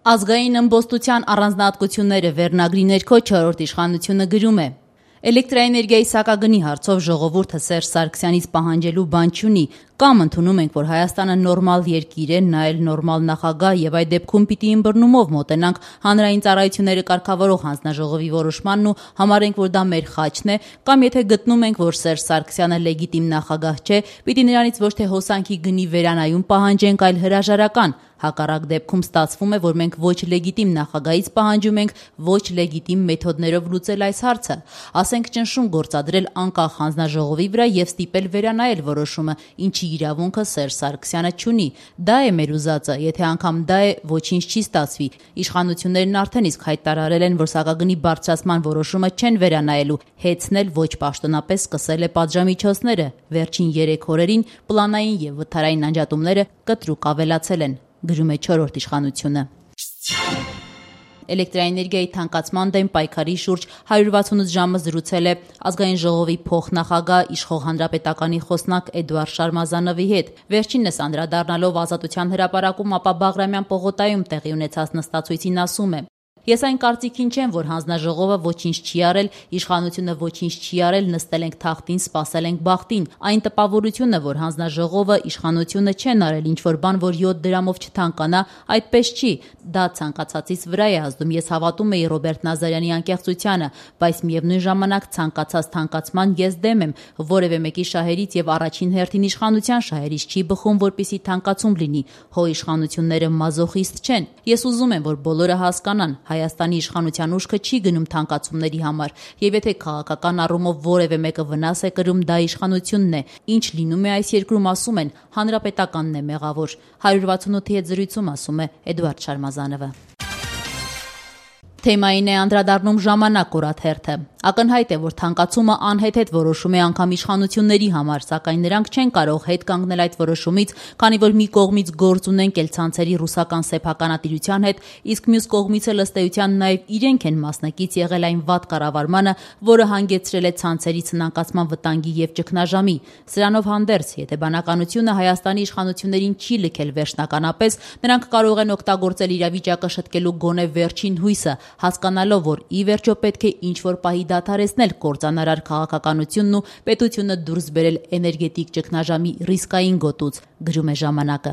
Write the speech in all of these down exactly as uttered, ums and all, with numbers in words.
Ազգային ըմբոստության առանձնահատկությունները վերնագրի ներքո չորրորդ իշխանությունը գրում է. Էլեկտրաէներգիայի սակագնի հարցով ժողովուրդը Սերժ Սարգսյանից պահանջելու բան չունի, կամ ընդունում ենք, որ Հայաստանը նորմալ երկիր է, նա էլ նորմալ նախագահ, եւ այդ դեպքում պիտի ըմբռնումով մոտենանք հանրային ծառայությունները կարգավորող հանձնաժողովի որոշմանն ու համարենք, որ դա մեր խաչն է, կամ եթե գտնում ենք, որ Սերժ Սարգսյանը լեգիտիմ նախագահ չէ, պիտի նրանից ոչ թե հոսանքի գնի վերանայում պահանջենք, այլ հրաժարական։ Հակառակ դեպքում ստացվում է, որ մենք ոչ լեգիտիմ նախագահից պահանջում ենք ոչ լեգիտիմ մեթոդներով լուծել այս հարցը, ասենք ճնշում գործադրել անկախ հանձնաժողովի վրա եւ ստիպել վերանայել որոշումը, ինչի իրավունքը Սերժ Սարգսյանը չունի։ Դա է մեր ուզածը, եթե անգամ դա է, ոչինչ չի ստացվի։ Իշխանություններն արդեն իսկ հայտարարել են, որ սակագնի բարձրացման որոշումը չեն վերանայելու, հեծնել ոչ պաշտոնապես սկսել է պատժամիջոցները։ Վերջին երեք օրերին պլանային եւ վթարային անջատումները կտրուկ ավելացել են, գրում է չորրորդ իշխանությունը։ Էլեկտրաէներգիայի թանկացման դեմ պայքարի շուրջ հարյուր վաթսունութ ժամը զրուցել է Ազգային ժողովի փոխնախագահ իշխող հանրապետականի խոսնակ Էդուարդ Շարմազանովի հետ։ Վերջինս անդրադառնալով Ազատության հրապարակում ապա Բաղրամյան պողոտայում տեղի ունեցած նստածույցին ասում է. Ես այն կարծիքին չեմ, որ հանձնաժողովը ոչինչ չի արել, իշխանությունը ոչինչ չի արել, նստել ենք թախտին, սպասել ենք բախտին։ Այն տպավորությունը, որ հանձնաժողովը, իշխանությունը չեն արել ինչ-որ բան, որ յոթ դրամով չթանկանա, այդպես չի։ Դա ցանկացածից վրա է ազդում։ Ես հավատում եի Ռոբերտ Նազարյանի անկեղծությանը, բայց միևնույն ժամանակ ցանկացած թանկացման ես դեմ եմ։ Որևէ մեկի շահերից եւ առաջին հերթին իշխանության շահերից չի բխում, որպեսի թանկացում լինի։ Հո իշխանությունները մազոխիստ չեն։ Ես ուզում եմ, որ բոլորը հասկանան, Հայաստանի իշխանության ուշքը չի գնում թանկացումների համար, եւ եթե քաղաքական առումով որևէ մեկը վնաս է կրում, դա իշխանությունն է։ Ինչ լինում է այս երկրում, ասում են, հանրապետականն է մեղավոր։ հարյուր վաթսունութի հետ զրույցում ասում է Էդուարդ Շարմազանովը։ Թեմային է անդրադառնում Ժամանակ օրաթերթը։ Ակնհայտ է, որ թանկացումը անհեթեթ որոշում է անգամ իշխանությունների համար, սակայն նրանք չեն կարող հետ կանգնել այդ որոշումից, քանի որ մի կողմից գործ ունեն կելցանցերի ռուսական սեփականատիրության հետ, իսկ մյուս կողմից էլ ըստ էության նաև իրենք են մասնակից եղել այն վատ կառավարմանը, որը հանգեցրել է ցանցերի ցնանկացման վտանգի եւ ճգնաժամի։ Սրանով հանդերձ, եթե բանականությունը Հայաստանի իշխանություններին չի լքել վերջնականապես, նրանք կարող են օգտագործել իրավիճակը շտկելու գոնե վերջին հույսը, հասկանալով, որ ի վերջո պետք է ինչ-որ պահի դադարեցնել կործանարար քաղաքականությունն ու պետությունը դուրս բերել էներգետիկ ճգնաժամի ռիսկային գոտուց, գրում է Ժամանակը։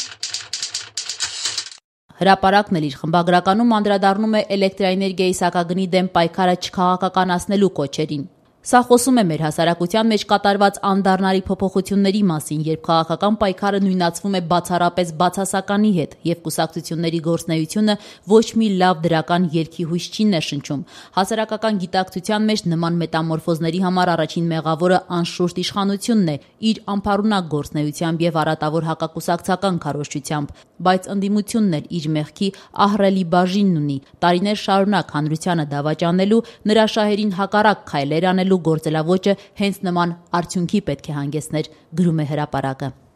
Հրապարակն էլ իր խմբագրականում անդրադառնում է էլեկտրաէներգիայի սակագնի դեմ պայքարը չքաղաքականացնելու կոչերին։ Սա խոսում է մեր հասարակության մեջ կատարված անդառնալի փոփոխությունների մասին, երբ քաղաքական պայքարը նույնացվում է բացառապես բացասականի հետ եւ կուսակցությունների գործունեությունը ոչ մի լավ դրական ելքի հույս չի ներշնչում։ Հասարակական գիտակցության մեջ նման մետամորֆոզների համար առաջին մեղավորը անշուշտ իշխանությունն է, իր անփառունակ գործունեությամբ եւ առատավոր հակակուսակցական քարոզչությամբ, բայց ընդդիմությունն էլ իր մեղքի ահռելի բաժինն ունի։ Տարիներ շարունակ հանրությանը դավաճանելու, նրա շահերին հակառակ քայլեր անելու գործելավոճը հենց նման արդյունքի պետք է հանգեցներ, գրում է Հրապարակը։